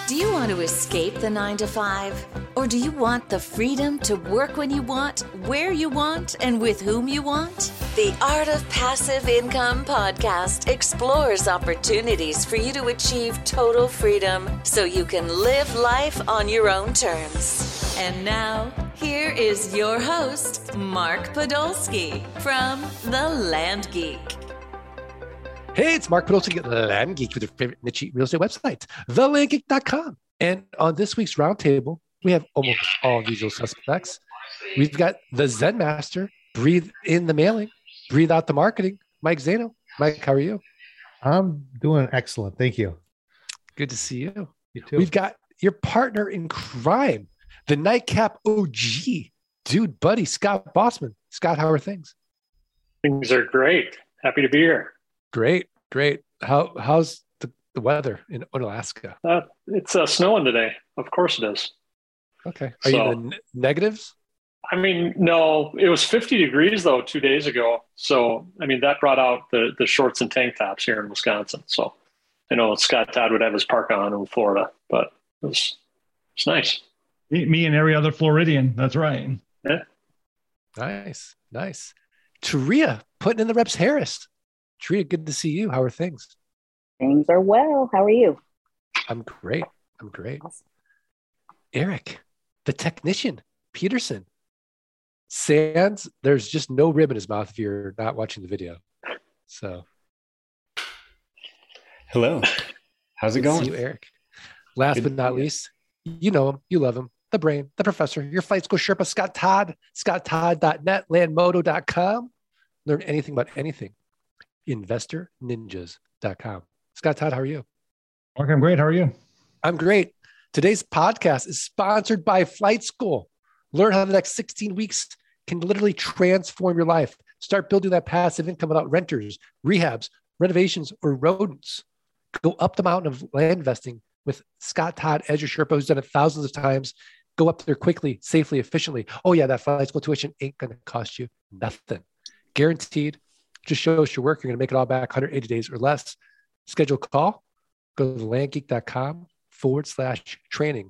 Do you want to escape the 9 to 5? Or do you want the freedom to work when you want, where you want, and with whom you want? The Art of Passive Income podcast explores opportunities for you to achieve total freedom so you can live life on your own terms. And now, here is your host, Mark Podolsky from The Land Geek. Hey, it's Mark Podolsky at The Land Geek with your favorite niche real estate website, thelandgeek.com. And on this week's roundtable, we have almost all usual suspects. We've got the Zen Master, breathe in the mailing, breathe out the marketing, Mike Zano. Mike, how are you? I'm doing excellent. Thank you. Good to see you. You too. We've got your partner in crime, the Nightcap OG, dude, buddy, Scott Bossman. Scott, how are things? Things are great. Happy to be here. Great. How's the weather in Alaska? It's snowing today. Of course it is. Okay. Are you in the negatives? I mean, no, it was 50 degrees though 2 days ago. So, I mean, that brought out the shorts and tank tops here in Wisconsin. So I know Scott Todd would have his parka on in Florida, but it's nice. Me and every other Floridian. That's right. Yeah. Nice. Taria putting in the reps Harris. Taria, good to see you. How are things? Things are well. How are you? I'm great. Awesome. Eric, the technician, Peterson. Sands, there's just no rib in his mouth if you're not watching the video. So. Hello. How's it going? See you, Eric. Last but not least, you know him, you love him, the brain, the professor, your flight school Sherpa, Scott Todd, scotttodd.net, landmodo.com. Learn anything about anything. InvestorNinjas.com. Scott Todd, how are you? Mark, I'm great. How are you? I'm great. Today's podcast is sponsored by Flight School. Learn how the next 16 weeks can literally transform your life. Start building that passive income without renters, rehabs, renovations, or rodents. Go up the mountain of land investing with Scott Todd as your Sherpa, who's done it thousands of times. Go up there quickly, safely, efficiently. Oh yeah, that Flight School tuition ain't going to cost you nothing. Guaranteed. Just show us your work. You're going to make it all back 180 days or less. Schedule a call. Go to thelandgeek.com/training.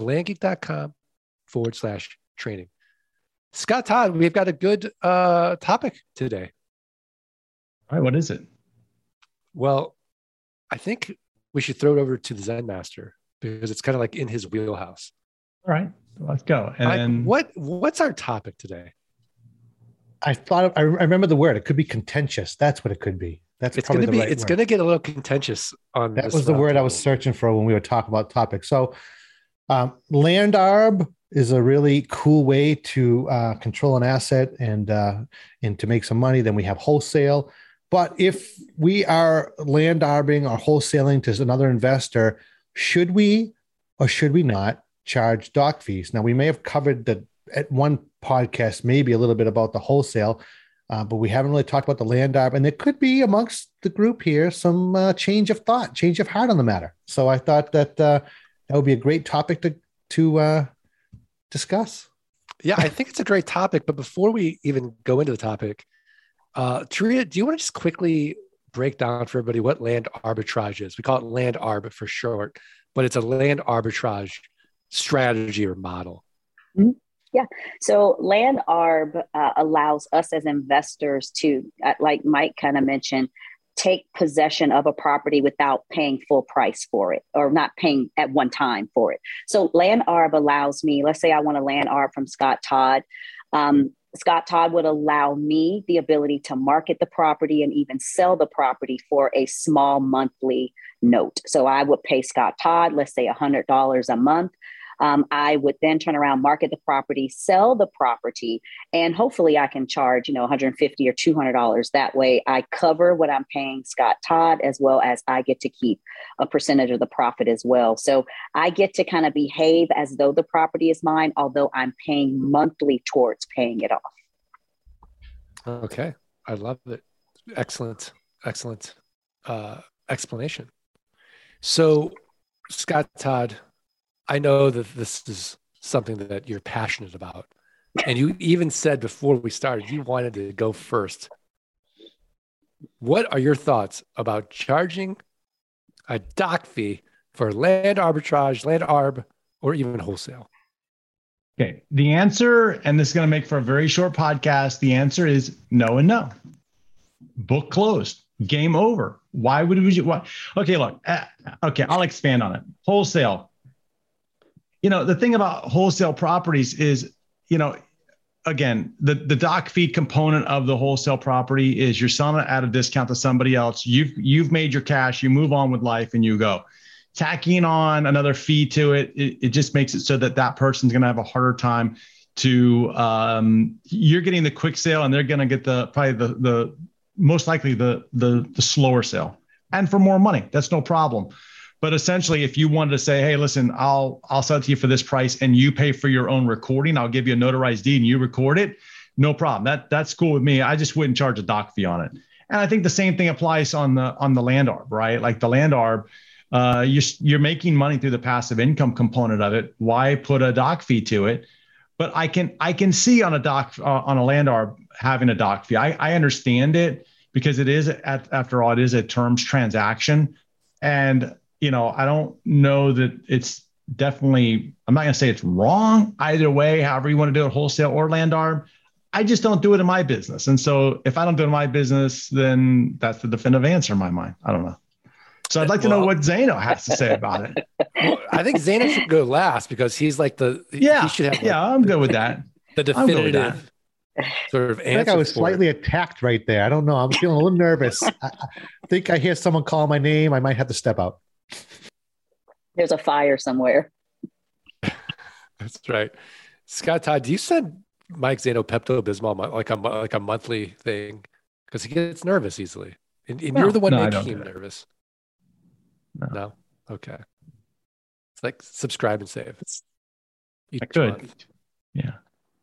Thelandgeek.com/training. Scott Todd, we've got a good topic today. All right. What is it? Well, I think we should throw it over to the Zen Master because it's kind of like in his wheelhouse. All right. Let's go. And what's our topic today? I remember the word. It could be contentious. That's what it could be. It's going to get a little contentious on that. Was the word I was searching for when we were talking about topics. So land arb is a really cool way to control an asset and to make some money. Then we have wholesale. But if we are land arbing or wholesaling to another investor, should we or should we not charge doc fees? Now, we may have covered at one podcast, maybe a little bit about the wholesale, but we haven't really talked about the land arb. And there could be amongst the group here some change of thought, change of heart on the matter. So I thought that that would be a great topic to discuss. Yeah, I think it's a great topic. But before we even go into the topic, Taria, do you want to just quickly break down for everybody what land arbitrage is? We call it land arb for short, but it's a land arbitrage strategy or model. Mm-hmm. Yeah. So land arb allows us as investors to, like Mike kind of mentioned, take possession of a property without paying full price for it or not paying at one time for it. So land arb allows me, let's say I want a land arb from Scott Todd. Scott Todd would allow me the ability to market the property and even sell the property for a small monthly note. So I would pay Scott Todd, let's say $100 a month. I would then turn around, market the property, sell the property, and hopefully I can charge, $150 or $200. That way I cover what I'm paying Scott Todd, as well as I get to keep a percentage of the profit as well. So I get to kind of behave as though the property is mine, although I'm paying monthly towards paying it off. Okay. I love it. Excellent explanation. So Scott Todd, I know that this is something that you're passionate about. And you even said before we started, you wanted to go first. What are your thoughts about charging a doc fee for land arbitrage, land arb, or even wholesale? Okay. The answer, and this is going to make for a very short podcast. The answer is no and no. Book closed. Game over. Why would you? What? Okay, look. Okay, I'll expand on it. Wholesale. The thing about wholesale properties is, again, the dock fee component of the wholesale property is you're selling it at a discount to somebody else. You've made your cash. You move on with life and you go. Tacking on another fee to it, it just makes it so that person's going to have a harder time to. You're getting the quick sale, and they're going to get the most likely the slower sale, and for more money. That's no problem. But essentially, if you wanted to say, hey, listen, I'll sell it to you for this price and you pay for your own recording, I'll give you a notarized deed and you record it, no problem. That's cool with me. I just wouldn't charge a dock fee on it. And I think the same thing applies on the land arb, right? Like the land arb, you're making money through the passive income component of it. Why put a dock fee to it? But I can see on a land arb having a dock fee. I understand it because it is, after all, it is a terms transaction. And, I don't know that it's definitely, I'm not going to say it's wrong either way, however you want to do it, wholesale or land arb. I just don't do it in my business. And so if I don't do it in my business, then that's the definitive answer in my mind. I don't know. So I'd like to know what Zaino has to say about it. Well, I think Zaino should go last because he's like he should have I'm good with that. The definitive sort of answer. I think I was slightly attacked right there. I don't know. I'm feeling a little nervous. I think I hear someone call my name. I might have to step out. There's a fire somewhere. That's right. Scott Todd, do you send Mike Zaino Pepto-Bismol like a monthly thing? Because he gets nervous easily. And you're the one making him nervous. No? Okay. It's like subscribe and save. Each month. Yeah.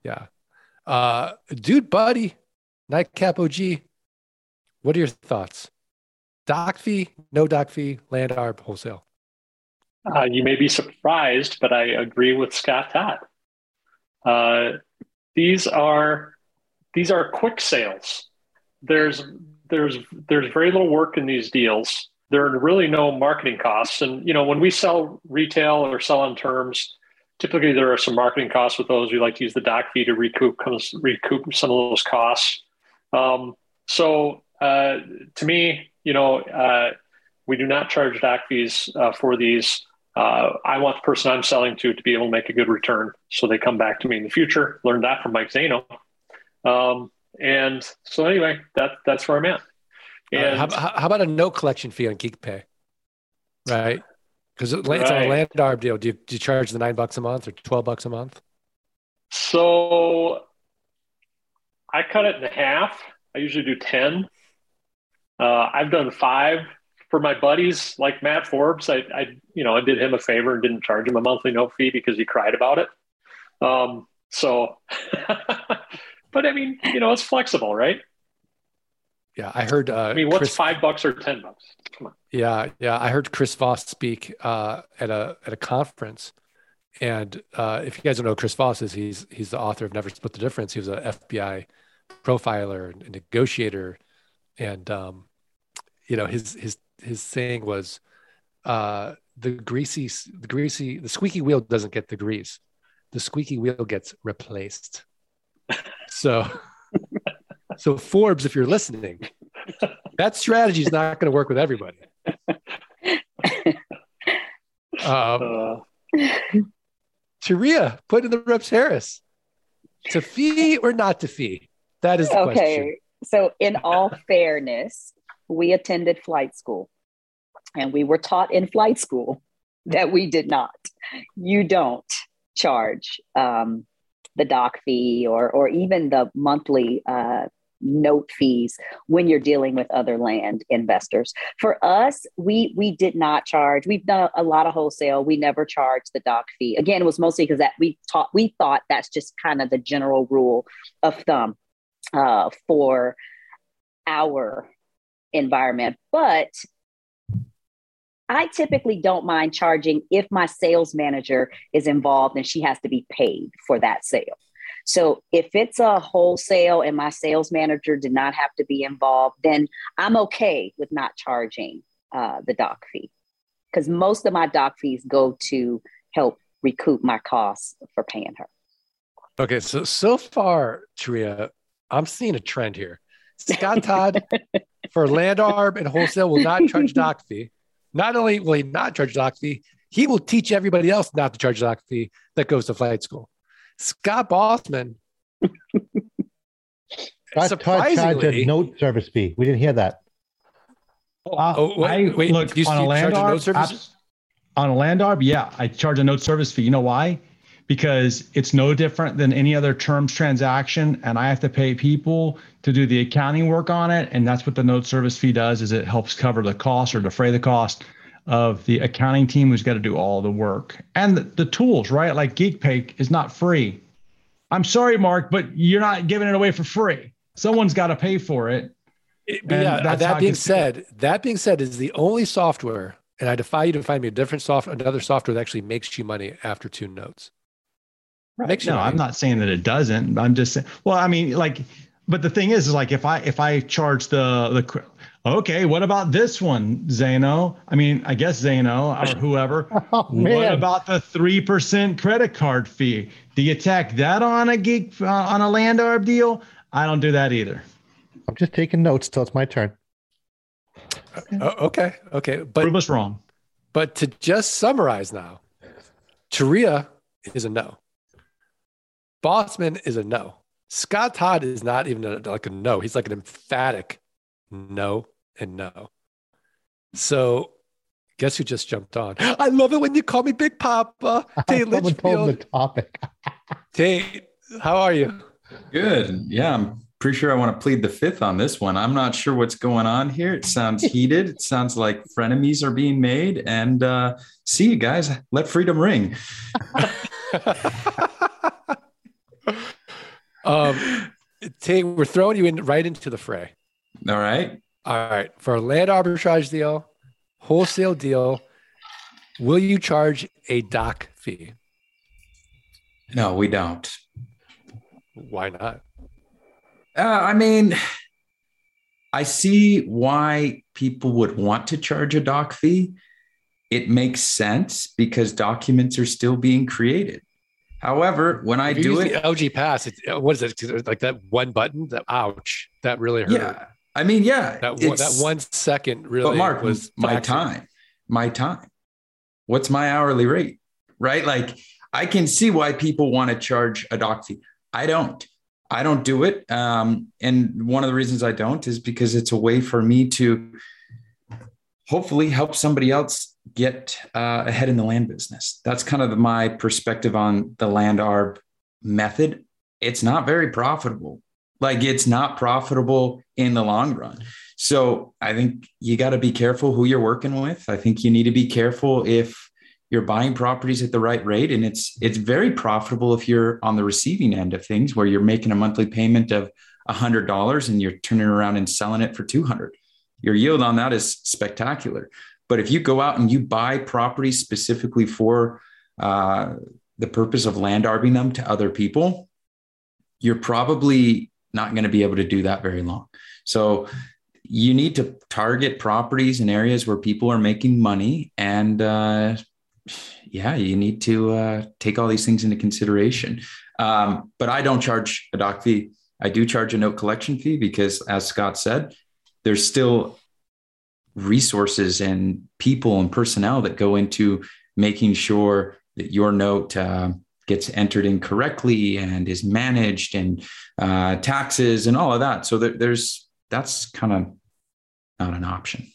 Yeah. Dude Buddy, Nightcap OG, what are your thoughts? Dock fee, no dock fee, land arb, wholesale? You may be surprised, but I agree with Scott Todd. These are quick sales. There's very little work in these deals. There are really no marketing costs. And, when we sell retail or sell on terms, typically there are some marketing costs with those. We like to use the dock fee to recoup some of those costs. So to me, we do not charge dock fees for these. I want the person I'm selling to be able to make a good return. So they come back to me in the future. Learned that from Mike Zaino. And so anyway, that's where I'm at. And how about a no collection fee on GeekPay? Right? Because it's on a land arb deal. Do you charge the $9 a month or $12 a month? So I cut it in half. I usually do 10. I've done 5 for my buddies like Matt Forbes. I did him a favor and didn't charge him a monthly no fee because he cried about it. But I mean, it's flexible, right? Yeah, I heard. What's $5 or $10? Come on. Yeah. I heard Chris Voss speak at a conference, and if you guys don't know who Chris Voss is, he's the author of Never Split the Difference. He was an FBI profiler and negotiator, and his saying was, the squeaky wheel doesn't get the grease, the squeaky wheel gets replaced. So Forbes, if you're listening, that strategy is not going to work with everybody. Sharia, put in the reps Harris. To fee or not to fee? That is the question. Okay. So in all fairness, we attended flight school, and we were taught in flight school that we did not. You don't charge the dock fee or even the monthly note fees when you're dealing with other land investors. For us, we did not charge. We've done a lot of wholesale. We never charged the dock fee. Again, it was mostly because that we thought that's just kind of the general rule of thumb for our environment. But I typically don't mind charging if my sales manager is involved and she has to be paid for that sale. So if it's a wholesale and my sales manager did not have to be involved, then I'm okay with not charging the dock fee. because most of my doc fees go to help recoup my costs for paying her. Okay, so far, Taria, I'm seeing a trend here. Scott Todd for land arb and wholesale will not charge doc fee. Not only will he not charge doc fee, he will teach everybody else not to charge doc fee that goes to flight school. Scott Bossman, surprisingly, note service fee. We didn't hear that. Wait, look, on a land arb, yeah, I charge a note service fee. You know why? Because it's no different than any other terms transaction, and I have to pay people to do the accounting work on it, and that's what the note service fee does, is it helps cover the cost or defray the cost of the accounting team who's got to do all the work. And the tools, right? Like GeekPay is not free. I'm sorry, Mark, but you're not giving it away for free. Someone's got to pay for it. That being said, is the only software, and I defy you to find me another software that actually makes you money after 2 notes. Right. No, I'm not saying that it doesn't. I'm just saying, well, I mean, like, but the thing is like if I charge the okay, what about this one, Zeno? I mean, I guess Zeno or whoever. What about the 3% credit card fee? Do you tack that on a land arb deal? I don't do that either. I'm just taking notes till it's my turn. Okay. But prove us wrong. But to just summarize now, Taria is a no. Bossman is a no. Scott Todd is not even like a no. He's like an emphatic no and no. So guess who just jumped on? I love it when you call me Big Papa. Tate Litchfield. Told the topic. Tate, how are you? Good. Yeah, I'm pretty sure I want to plead the fifth on this one. I'm not sure what's going on here. It sounds heated. It sounds like frenemies are being made. And see you guys. Let freedom ring. Tate, we're throwing you right into the fray. All right. For a land arbitrage deal, wholesale deal, will you charge a doc fee? No, we don't. Why not? I mean, I see why people would want to charge a doc fee. It makes sense because documents are still being created. However, when I do it, the LG Pass, what is it? Like that one button? Ouch! That really hurt. Yeah, I mean, yeah, that 1 second really. But Mark, was my time. What's my hourly rate? Right? Like, I can see why people want to charge a doc fee. I don't do it. And one of the reasons I don't is because it's a way for me to hopefully help somebody else get ahead in the land business. That's kind of my perspective on the land arb method. It's not very profitable. Like, it's not profitable in the long run. So I think you got to be careful who you're working with. I think you need to be careful if you're buying properties at the right rate. And it's very profitable if you're on the receiving end of things where you're making a monthly payment of $100 and you're turning around and selling it for $200. Your yield on that is spectacular. But if you go out and you buy properties specifically for the purpose of land arbing them to other people, you're probably not going to be able to do that very long. So you need to target properties in areas where people are making money. And you need to take all these things into consideration. But I don't charge a doc fee. I do charge a note collection fee because, as Scott said, there's still resources and people and personnel that go into making sure that your note gets entered in correctly and is managed, and taxes and all of that. So that's kind of not an option.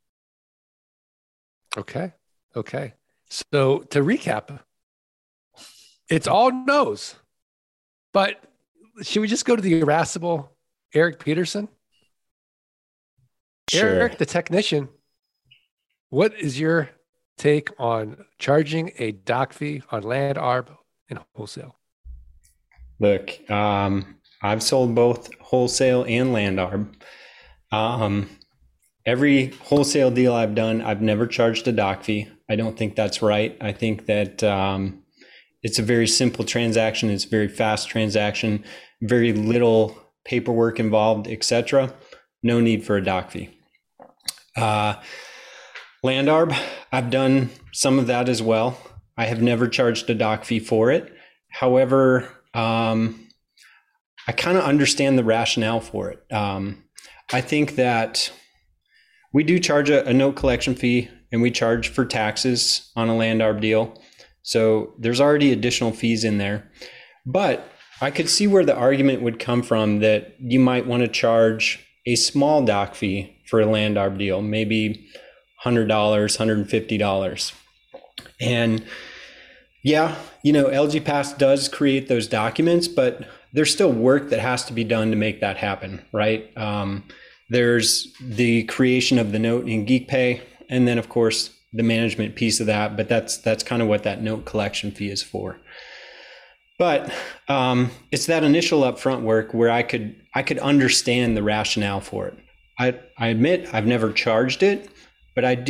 Okay. So to recap, it's all no's, but should we just go to the irascible Eric Peterson? Sure. Eric, the technician, what is your take on charging a doc fee on land arb and wholesale? Look, I've sold both wholesale and land arb. Every wholesale deal I've done, I've never charged a doc fee. I don't think that's right. I think that it's a very simple transaction. It's a very fast transaction, very little paperwork involved, etc. No need for a doc fee. Landarb, I've done some of that as well. I have never charged a doc fee for it. However, I kind of understand the rationale for it. I think that we do charge a note collection fee, and we charge for taxes on a Landarb deal. So there's already additional fees in there. But I could see where the argument would come from that you might want to charge a small doc fee for a Landarb deal, maybe $100, $150. And yeah, LG Pass does create those documents, but there's still work that has to be done to make that happen, right? There's the creation of the note in GeekPay, and then of course the management piece of that, but that's kind of what that note collection fee is for. But it's that initial upfront work where I could understand the rationale for it. I admit I've never charged it, but I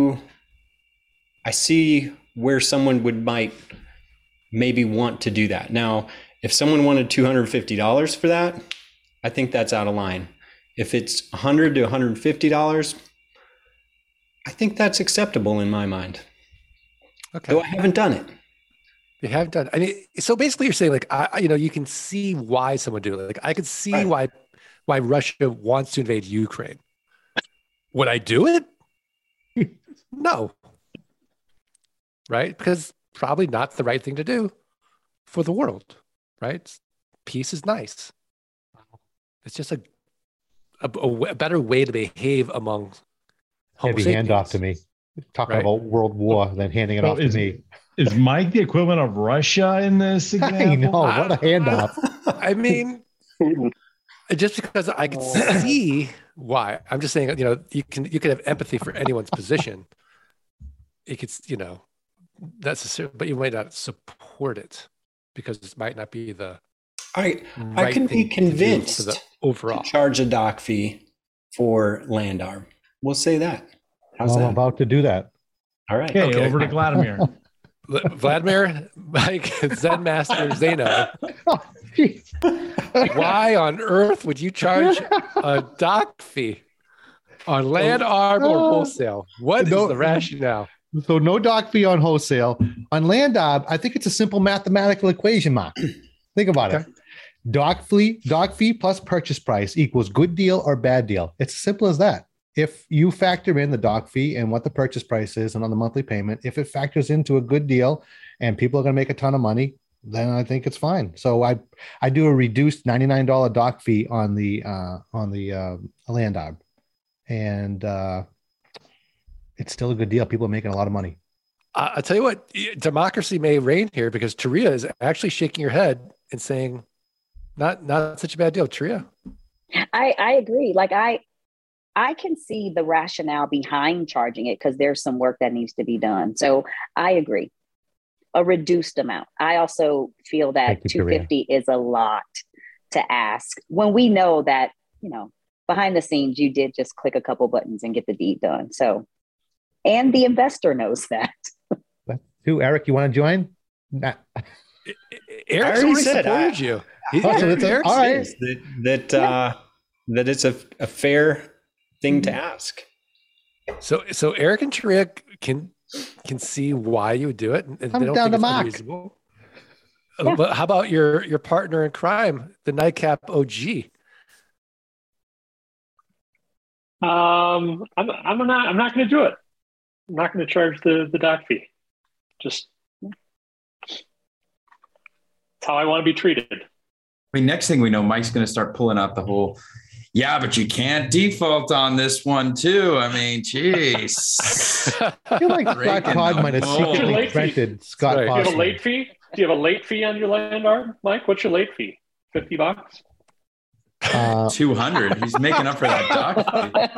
see where someone might maybe want to do that. Now, if someone wanted $250 for that, I think that's out of line. If it's $100 to $150, I think that's acceptable in my mind. Okay. Though I haven't done it. You haven't done. I mean, so basically, you're saying like, you can see why someone do it. Like, I could see why Russia wants to invade Ukraine. Would I do it? No. Right? Because probably not the right thing to do for the world. Right? Peace is nice. It's just a better way to behave among Heavy handoff to me. Talking about World War, then handing it off to me. Is Mike the equivalent of Russia in this example? I know, what a handoff. I mean, just because I can see why. I'm just saying, you can have empathy for anyone's position. It could, that's but you might not support it because it might not be the I can be convinced to overall charge a doc fee for Landarb. We'll say that. How's that? I'm about to do that. All right. Okay, over to Vladimir. Vladimir, Mike, Zen Master, Zeno. Why on earth would you charge a doc fee on Landarb or wholesale? What is the rationale? So no doc fee on wholesale. On Landarb, I think it's a simple mathematical equation, Mark. Think about it. Doc fee plus purchase price equals good deal or bad deal. It's as simple as that. If you factor in the doc fee and what the purchase price is and on the monthly payment, if it factors into a good deal and people are going to make a ton of money, then I think it's fine. So I do a reduced $99 doc fee on the Landarb, and it's still a good deal. People are making a lot of money. I'll tell you what, democracy may reign here because Taria is actually shaking her head and saying, not such a bad deal. Taria, I agree. Like I can see the rationale behind charging it because there's some work that needs to be done. So I agree. A reduced amount. I also feel that $250 is a lot to ask when we know that, behind the scenes, you did just click a couple buttons and get the deed done. So, and the investor knows that. Who, Eric, you want to join? Nah. Eric already supported you. All right. That it's a fair thing to ask. So Eric and Taria can see why you would do it, and they don't down think to it's Mark. unreasonable. But how about your partner in crime, the Nightcap OG? I'm not going to do it. I'm not going to charge the doc fee. Just it's how I want to be treated. I mean, next thing we know, Mike's going to start pulling out the whole, yeah, but you can't default on this one too. I mean, geez. I feel like Scott Todd might have secretly printed Scott. Do you have a late fee? Do you have a late fee on your Landarb, Mike? What's your late fee? $50? 200. He's making up for that doc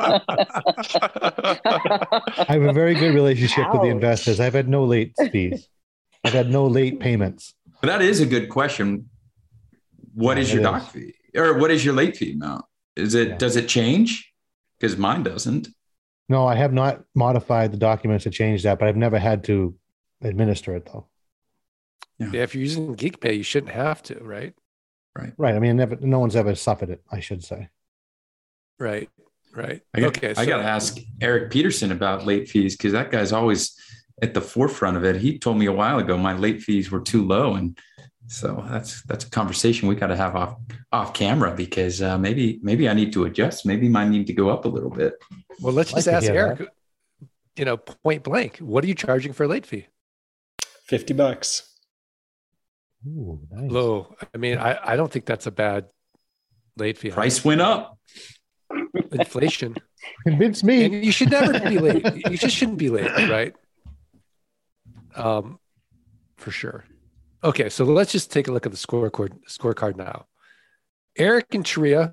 fee. I have a very good relationship with the investors. I've had no late fees. I've had no late payments. But that is a good question. What is your doc fee? Or what is your late fee amount? Does it change? Because mine doesn't. No, I have not modified the documents to change that, but I've never had to administer it though. Yeah, if you're using GeekPay, you shouldn't have to, right? Right. I mean, no one's ever suffered it, I should say. Right. Right. I got to ask Eric Peterson about late fees, because that guy's always at the forefront of it. He told me a while ago my late fees were too low, and so that's a conversation we got to have off camera, because maybe I need to adjust. Maybe mine need to go up a little bit. Well, let's just ask Eric. Point blank, what are you charging for a late fee? $50. Ooh, nice. Low. I mean, I don't think that's a bad late fee. Price went up. Inflation. Convince me. And you should never be late. You just shouldn't be late, right? For sure. Okay, so let's just take a look at the scorecard now. Eric and Sharia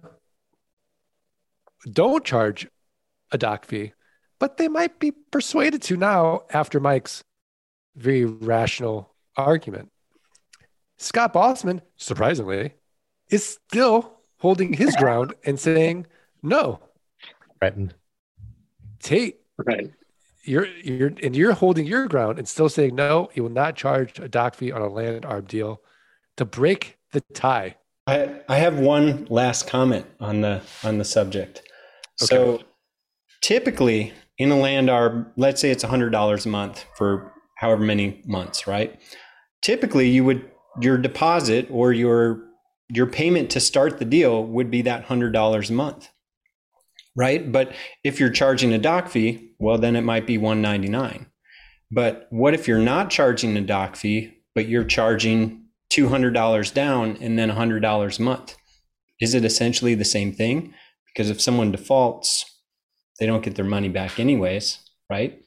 don't charge a doc fee, but they might be persuaded to now after Mike's very rational argument. Scott Bossman, surprisingly, is still holding his ground and saying no. Threatened. Tate, Right. You're holding your ground and still saying no. You will not charge a doc fee on a land arb deal to break the tie. I have one last comment on the subject. Okay. So typically in a land arb, let's say it's $100 a month for however many months, right? Typically your deposit or your payment to start the deal would be that $100 a month, right? But if you're charging a doc fee, well, then it might be $199. But what if you're not charging a doc fee, but you're charging $200 down and then $100 a month? Is it essentially the same thing? Because if someone defaults, they don't get their money back anyways, right?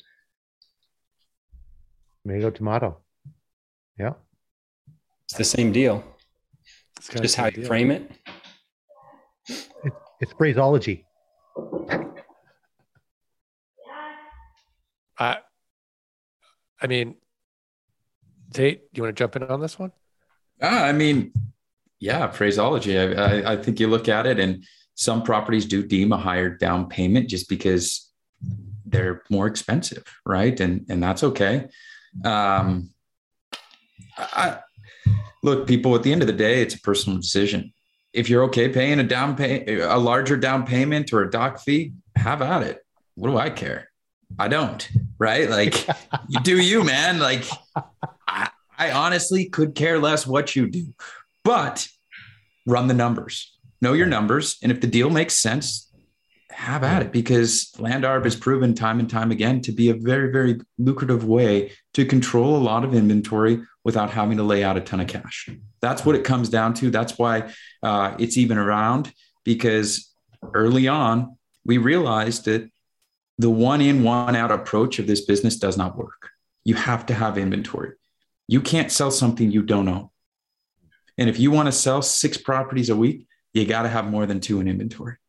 Tomato, tomato. Yeah. It's the same deal. It's kind Just how you frame it. It's phraseology. I mean, Tate, do you want to jump in on this one? I mean, yeah, phraseology. I think you look at it, and some properties do deem a higher down payment just because they're more expensive, right? And that's okay. Look, people, at the end of the day, it's a personal decision. If you're okay paying a larger down payment or a doc fee, have at it. What do I care? I don't, right? Like, you do you, man. Like, I honestly could care less what you do, but run the numbers, know your numbers. And if the deal makes sense, have at it, because land arb has proven time and time again to be a very, very lucrative way to control a lot of inventory without having to lay out a ton of cash. That's what it comes down to. That's why it's even around, because early on, we realized that the one in, one out approach of this business does not work. You have to have inventory. You can't sell something you don't own. And if you want to sell 6 properties a week, you got to have more than 2 in inventory.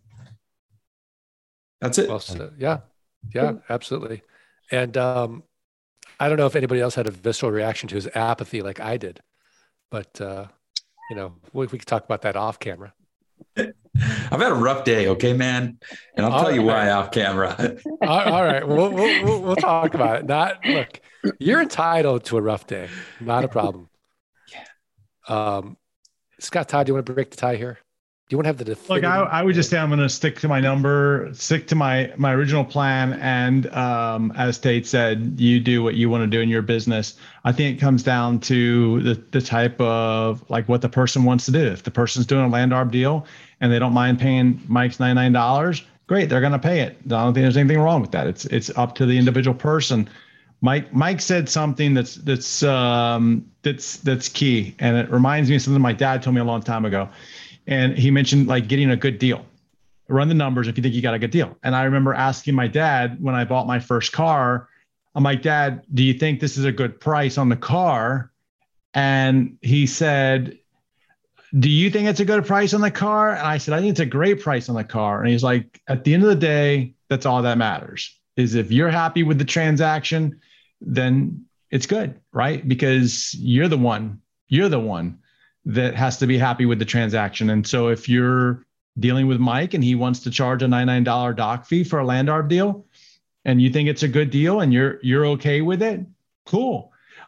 That's it. Well, yeah, absolutely. And I don't know if anybody else had a visceral reaction to his apathy like I did, but we could talk about that off camera. I've had a rough day, okay, man, and I'll tell you why off camera. All right, we'll talk about it. Look, you're entitled to a rough day, not a problem. Yeah. Scott Todd, do you want to break the tie here? Do you want to have the definitive? Look, I would just say I'm going to stick to my number, stick to my original plan, and as Tate said, you do what you want to do in your business. I think it comes down to the type of like what the person wants to do. If the person's doing a land arb deal and they don't mind paying Mike's $99, great, they're going to pay it. I don't think there's anything wrong with that. It's up to the individual person. Mike said something that's key, and it reminds me of something my dad told me a long time ago. And he mentioned like getting a good deal. Run the numbers if you think you got a good deal. And I remember asking my dad when I bought my first car, I'm like, Dad, do you think this is a good price on the car? And he said, do you think it's a good price on the car? And I said, I think it's a great price on the car. And he's like, at the end of the day, that's all that matters, is if you're happy with the transaction, then it's good, right? Because you're the one that has to be happy with the transaction. And so if you're dealing with Mike and he wants to charge a $99 doc fee for a land arb deal and you think it's a good deal and you're okay with it, cool.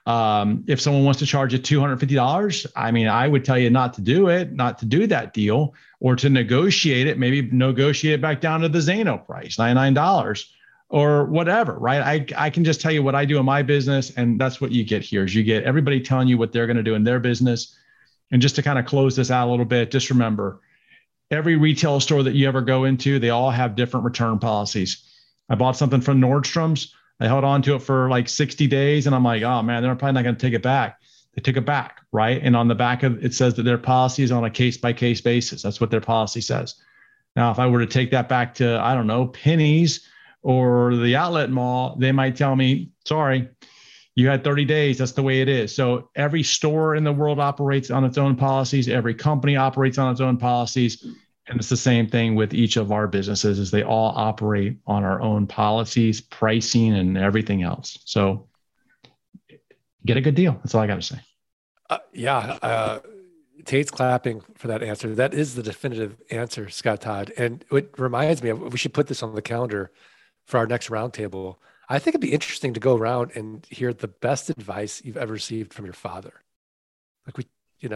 If someone wants to charge you $250, I mean, I would tell you not to do it, not to do that deal, or to negotiate it, maybe negotiate it back down to the Zano price, $99 or whatever, right? I can just tell you what I do in my business, and that's what you get here is you get everybody telling you what they're going to do in their business. And just to kind of close this out a little bit, just remember, every retail store that you ever go into, they all have different return policies. I bought something from Nordstrom's. I held on to it for like 60 days and I'm like, oh man, they're probably not going to take it back. They took it back, right? And on the back of it says that their policy is on a case-by-case basis. That's what their policy says. Now, if I were to take that back to, I don't know, Penny's or the outlet mall, they might tell me, sorry, you had 30 days. That's the way it is. So every store in the world operates on its own policies. Every company operates on its own policies. And it's the same thing with each of our businesses is they all operate on our own policies, pricing, and everything else. So get a good deal. That's all I got to say. Tate's clapping for that answer. That is the definitive answer, Scott Todd. And it reminds me, we should put this on the calendar for our next roundtable. I think it'd be interesting to go around and hear the best advice you've ever received from your father. Like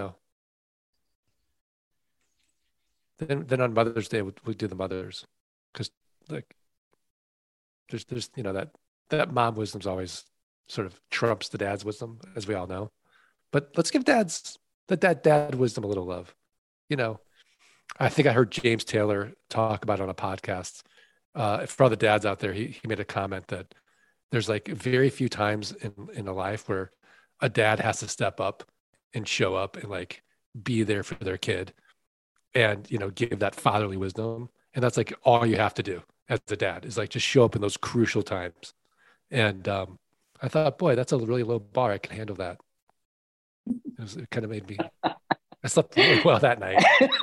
then on Mother's Day, we'll do the mothers. Because like there's that mom wisdom's always sort of trumps the dad's wisdom, as we all know. But let's give that dad wisdom a little love. I think I heard James Taylor talk about it on a podcast. For all the dads out there, he made a comment that there's like very few times in a life where a dad has to step up and show up and like be there for their kid and, give that fatherly wisdom. And that's like all you have to do as a dad is like just show up in those crucial times. And I thought, boy, that's a really low bar. I can handle that. It kind of made me, I slept really well that night.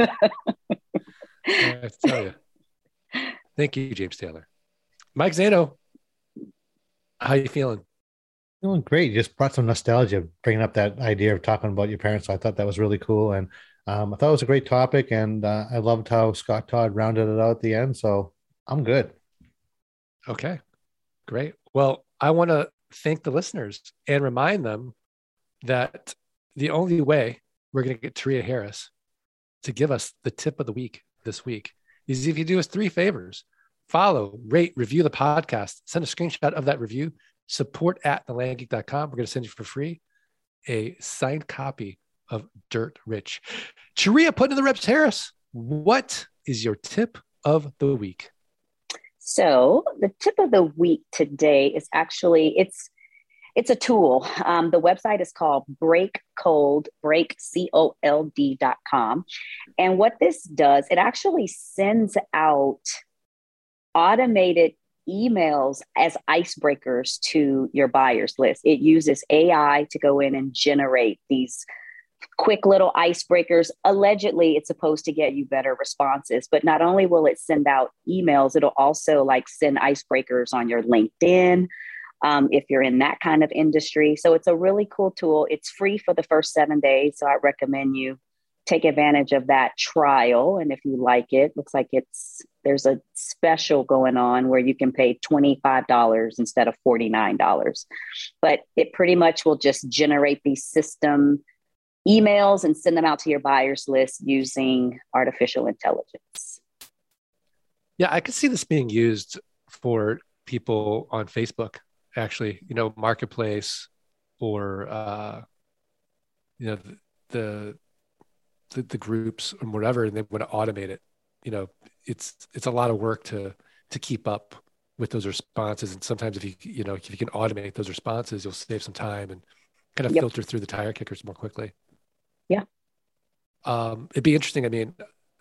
I have to tell you. Thank you, James Taylor. Mike Zano, how you feeling? Feeling great. You just brought some nostalgia, bringing up that idea of talking about your parents. So I thought that was really cool. And I thought it was a great topic. And I loved how Scott Todd rounded it out at the end. So I'm good. Okay, great. Well, I want to thank the listeners and remind them that the only way we're going to get Taria Harris to give us the tip of the week this week is if you do us 3 favors. Follow, rate, review the podcast, send a screenshot of that review, support@thelandgeek.com. We're going to send you for free a signed copy of Dirt Rich. Taria, put in the reps, Harris, what is your tip of the week? So the tip of the week today is actually, it's a tool. The website is called breakcold.com. And what this does, it actually sends out automated emails as icebreakers to your buyers list. It uses AI to go in and generate these quick little icebreakers. Allegedly, it's supposed to get you better responses, but not only will it send out emails, it'll also like send icebreakers on your LinkedIn, if you're in that kind of industry. So it's a really cool tool. It's free for the first 7 days. So I recommend you take advantage of that trial. And if you like it, looks like there's a special going on where you can pay $25 instead of $49. But it pretty much will just generate these system emails and send them out to your buyers list using artificial intelligence. Yeah, I could see this being used for people on Facebook, actually, Marketplace or, the groups or whatever, and they want to automate it. It's a lot of work to keep up with those responses. And sometimes if you can automate those responses, you'll save some time and kind of filter through the tire kickers more quickly. Yeah. It'd be interesting. I mean,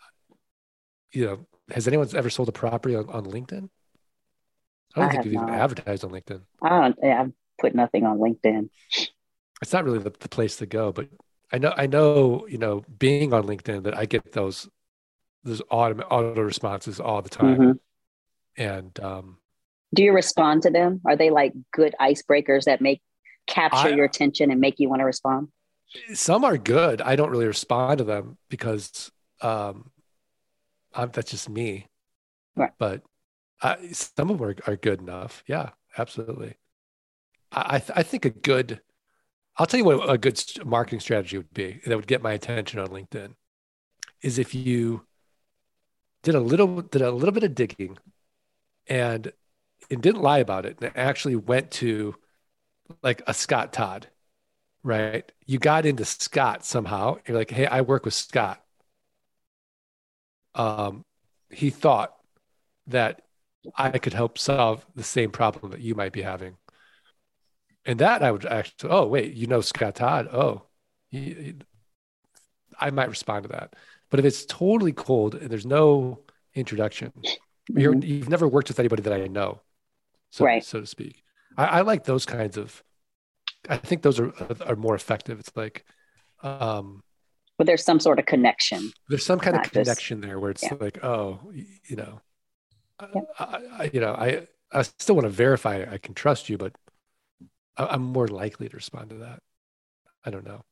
has anyone ever sold a property on LinkedIn? I don't think you've even advertised on LinkedIn. I've put nothing on LinkedIn. It's not really the place to go, but I know, being on LinkedIn that I get those auto responses all the time. Mm-hmm. And do you respond to them? Are they like good icebreakers that capture your attention and make you want to respond? Some are good. I don't really respond to them because that's just me. Right. But some of them are good enough. Yeah, absolutely. I think a good I'll tell you what a good marketing strategy would be that would get my attention on LinkedIn is if you did a little bit of digging and didn't lie about it and actually went to like a Scott Todd, right? You got into Scott somehow. You're like, hey, I work with Scott. He thought that I could help solve the same problem that you might be having. And that I would actually, oh, wait, you know Scott Todd? Oh, I might respond to that. But if it's totally cold and there's no introduction, you've never worked with anybody that I know, so to speak. I like those kinds of, I think those are more effective. It's like, but there's some sort of connection. There's some kind of connection there where it's like, oh, you know, I still want to verify I can trust you, but I'm more likely to respond to that. I don't know.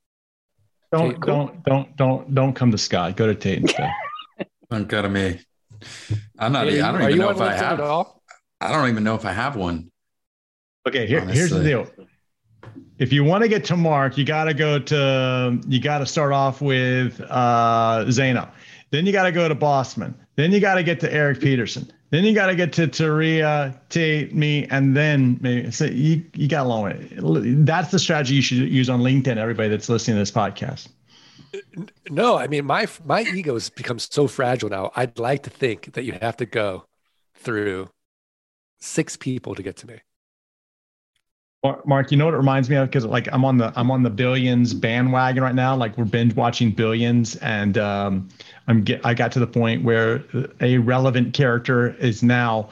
Don't come to Scott. Go to Tate instead. Don't go to me. I don't even know if I have. I don't even know if I have one. Okay, here's the deal. If you want to get to Mark, you got to start off with Zaino. Then you got to go to Bossman. Then you got to get to Eric Peterson. Then you got to get to Taria, Tate, me, and then maybe. So you got a long way. That's the strategy you should use on LinkedIn. Everybody that's listening to this podcast. No, I mean my ego has become so fragile now. I'd like to think that you have to go through 6 people to get to me. Mark, you know what it reminds me of? Because like I'm on the Billions bandwagon right now. Like we're binge watching Billions, and I got to the point where a relevant character is now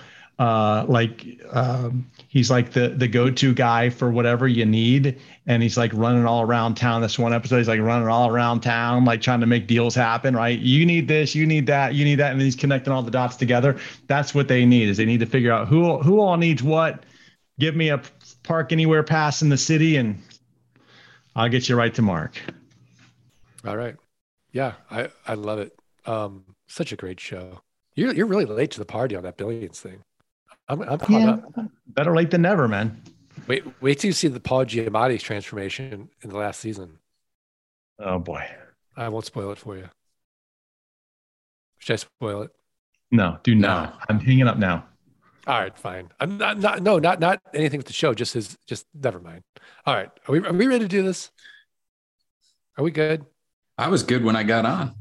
he's like the go-to guy for whatever you need, and he's like running all around town. This one episode, he's like running all around town, like trying to make deals happen. Right? You need this, you need that, you need that, and he's connecting all the dots together. That's what they need. Is they need to figure out who all needs what. Give me a park anywhere pass in the city, and I'll get you right to Mark. All right. Yeah, I love it. Such a great show. You're really late to the party on that Billions thing. I'm caught up. Better late than never, man. Wait till you see the Paul Giamatti transformation in the last season. Oh boy. I won't spoil it for you. Should I spoil it? No, do not. I'm hanging up now. All right, fine. I'm not anything with the show. Just never mind. All right, are we ready to do this? Are we good? I was good when I got on.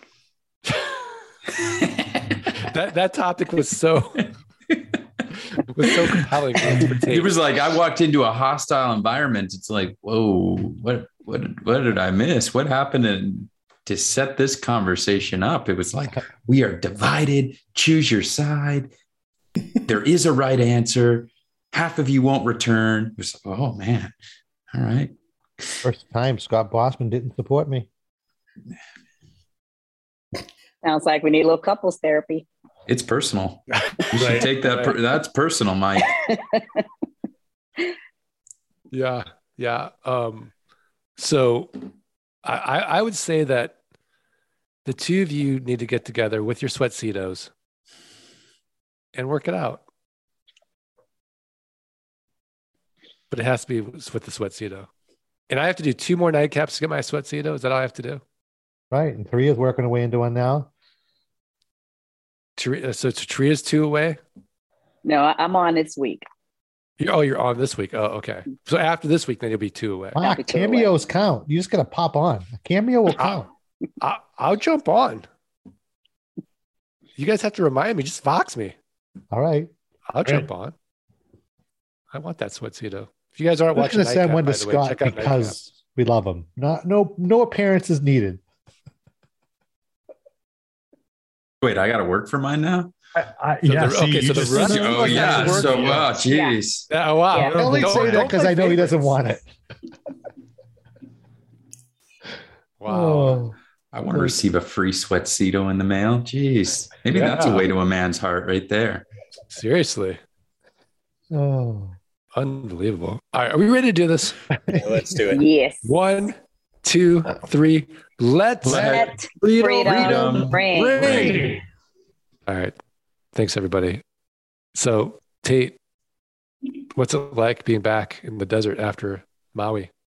that topic was so compelling. It was like I walked into a hostile environment. It's like, whoa, what did I miss? What happened to set this conversation up? It was like, we are divided. Choose your side. There is a right answer. Half of you won't return. It was, oh man. All right. First time Scott Bossman didn't support me. Sounds like we need a little couples therapy. It's personal. You should take that. Right. That's personal, Mike. Yeah. So I would say that the two of you need to get together with your sweatcetos and work it out. But it has to be with the sweatceto. And I have to do 2 more nightcaps to get my sweatceto. Is that all I have to do? Right. And Taria's working her way into one now. So Taria's 2 away? No, I'm on this week. You're on this week. Oh, okay. So after this week, then you'll be 2 away. Wow, cameos count. You just got to pop on. A cameo will count. I'll jump on. You guys have to remind me. Just Vox me. All right. I'll jump on. I want that sweatceto. If you guys aren't watching, I'm going to send one to Scott because we love him. No appearances needed. Wait, I got to work for mine now? So yeah. So, wow, jeez. Oh, wow. I only say that because I know he doesn't want it. Wow. Oh. I want to receive a free sweatceto in the mail. Jeez. Maybe that's a way to a man's heart right there. Seriously. Oh. Unbelievable. All right. Are we ready to do this? Let's do it. Yes. 1, 2, 3. Let freedom ring. All right. Thanks, everybody. So, Tate, what's it like being back in the desert after Maui?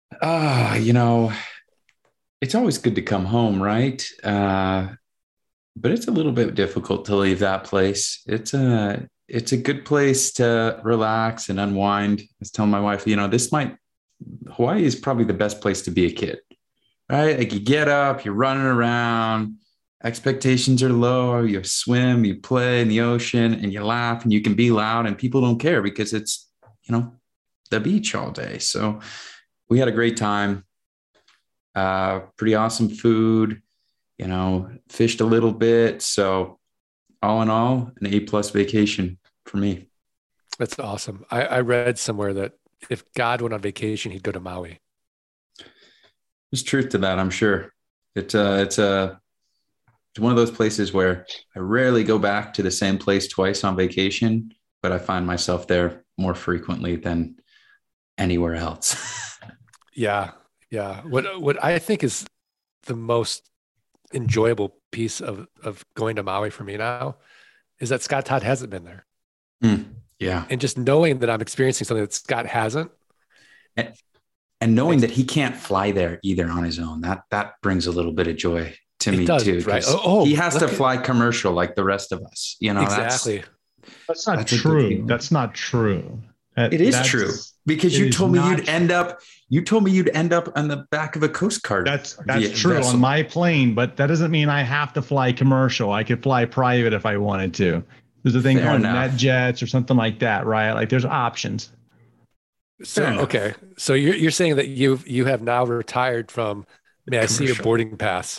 It's always good to come home, right? But it's a little bit difficult to leave that place. It's a good place to relax and unwind. I was telling my wife, Hawaii is probably the best place to be a kid, right? Like you get up, you're running around, expectations are low, you swim, you play in the ocean, and you laugh, and you can be loud, and people don't care because it's, the beach all day. So we had a great time. Pretty awesome food, fished a little bit. So all in all, an A+ vacation for me. That's awesome. I read somewhere that if God went on vacation, he'd go to Maui. There's truth to that, I'm sure. It's one of those places where I rarely go back to the same place twice on vacation, but I find myself there more frequently than anywhere else. Yeah. What I think is the most enjoyable piece of going to Maui for me now is that Scott Todd hasn't been there. Yeah. And just knowing that I'm experiencing something that Scott hasn't. And knowing that he can't fly there either on his own, that brings a little bit of joy to me too. Right. He has to fly commercial like the rest of us. Exactly. That's not true. That's not true. It is true because you told me you'd end up on the back of a Coast Guard. That's true vessel. On my plane, but that doesn't mean I have to fly commercial. I could fly private if I wanted to. There's a thing called NetJets or something like that, right? Like there's options. So okay, so you're saying that you have now retired from. May I see your boarding pass?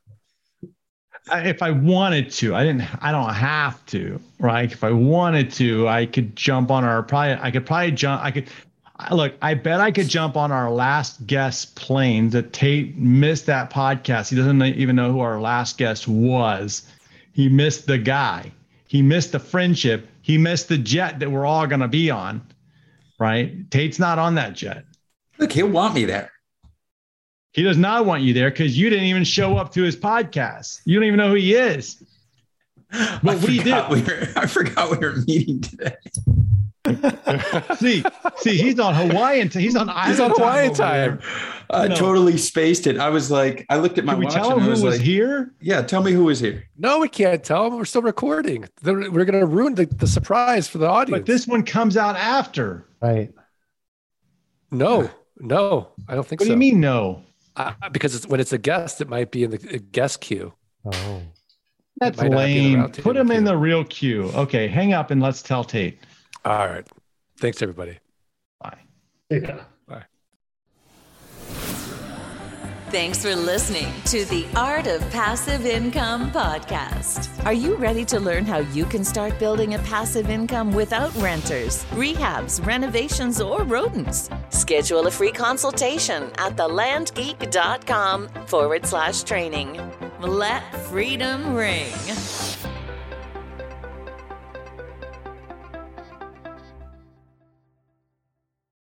If I wanted to, I don't have to, right? If I wanted to, I could jump on I bet I could jump on our last guest plane. That Tate missed that podcast. He doesn't even know who our last guest was. He missed the guy. He missed the friendship. He missed the jet that we're all going to be on, right? Tate's not on that jet. Look, he'll want me there. He does not want you there because you didn't even show up to his podcast. You don't even know who he is. But we did. I forgot we were meeting today. see, he's on Hawaiian. He's on Hawaiian time. I totally spaced it. I was like, I looked at my watch. Can we tell him who was here? Yeah, tell me who was here. No, we can't tell him. We're still recording. We're going to ruin the surprise for the audience. But this one comes out after. Right. No, I don't think so. What do you mean no? Because when it's a guest, it might be in the guest queue. Oh, that's lame. Put him in the real queue. Okay, hang up and let's tell Tate. All right. Thanks, everybody. Bye. Yeah. Bye. Thanks for listening to the Art of Passive Income podcast. Are you ready to learn how you can start building a passive income without renters, rehabs, renovations, or rodents? Schedule a free consultation at thelandgeek.com/training. Let freedom ring.